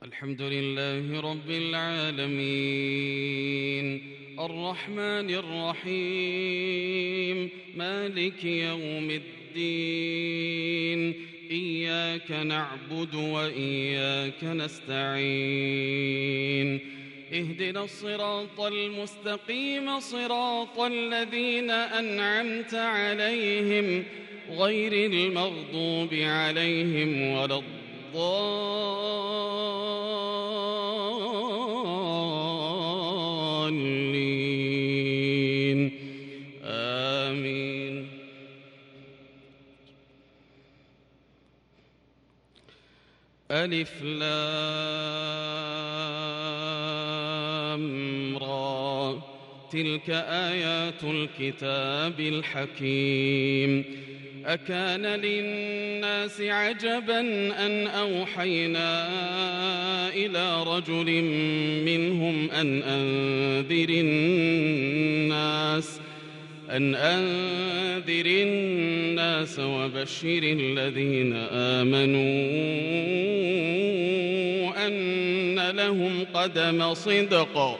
الحمد لله رب العالمين الرحمن الرحيم مالك يوم الدين إياك نعبد وإياك نستعين اهدنا الصراط المستقيم صراط الذين أنعمت عليهم غير المغضوب عليهم ولا الضالين آمين. ألف لام را تلك آيات الكتاب الحكيم. أكان للناس عجبا أن أوحينا إلى رجل منهم أن أنذر الناس وبشر الذين آمنوا أن لهم قدم صدق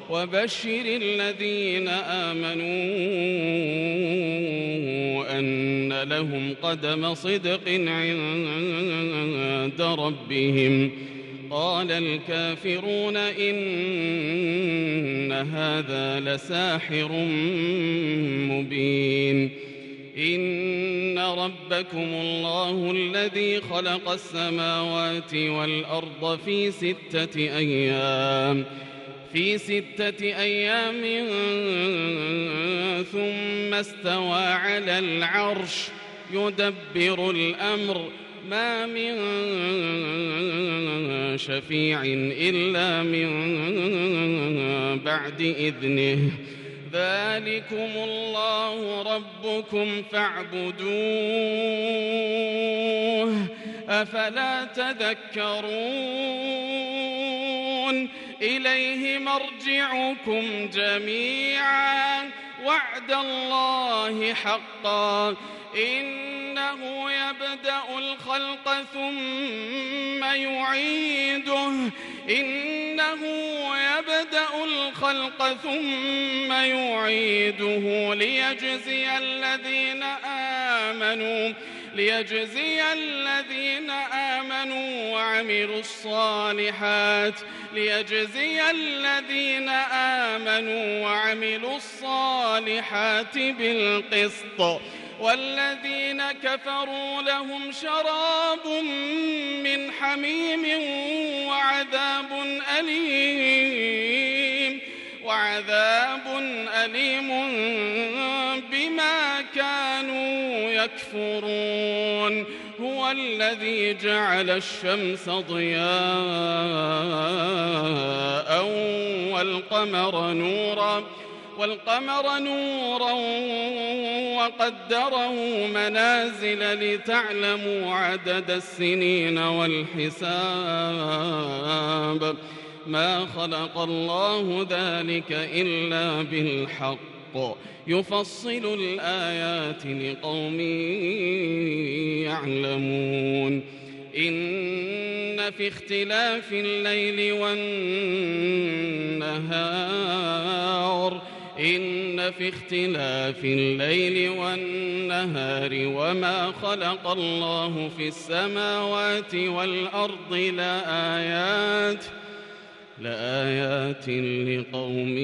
عند ربهم. قال الكافرون إن هذا لساحر مبين. إن ربكم الله الذي خلق السماوات والأرض في 6 أيام ثم استوى على العرش يدبر الأمر ما من شفيع إلا من بعد إذنه. ذلكم الله ربكم فاعبدوه أفلا تذكرون. إليه مرجعكم جميعا وعد الله حقا إنه يبدأ الخلق ثم يعيده ليجزي الذين آمنوا وعملوا الصالحات بالقسط والذين كفروا لهم شراب من حميم وعذاب أليم بما كانوا يكفرون. هو الذي جعل الشمس ضياء والقمر نورا وقدره منازل لتعلموا عدد السنين والحساب. ما خلق الله ذلك إلا بالحق يفصل الآيات لقوم يعلمون. إن في اختلاف الليل والنهار وما خلق الله في السماوات والأرض لآيات لقوم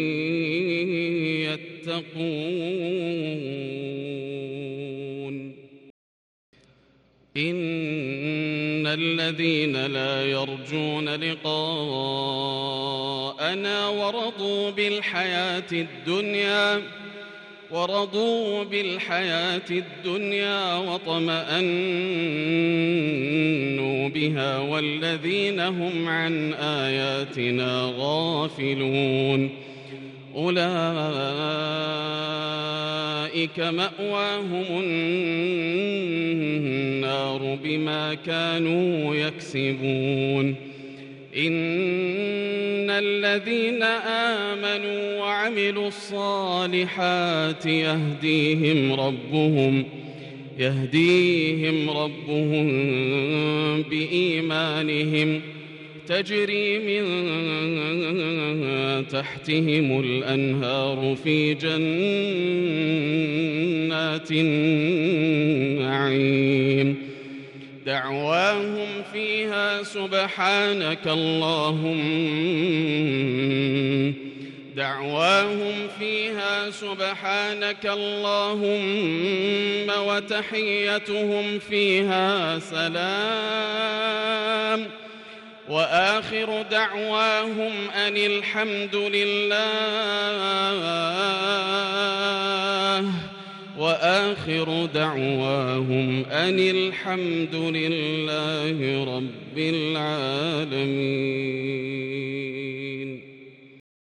يتقون. إن الذين لا يرجون لقاءنا ورضوا بالحياة الدنيا واطمأنوا بها والذين هم عن آياتنا غافلون أولئك مأواهم النار بما كانوا يكسبون. إن الذين آمنوا وعملوا الصالحات يهديهم ربهم بإيمانهم تجري من تحتهم الأنهار في جنات النعيم دعواهم فيها سبحانك اللهم وتحيتهم فيها سلام وآخر دعواهم أن الحمد لله رب العالمين.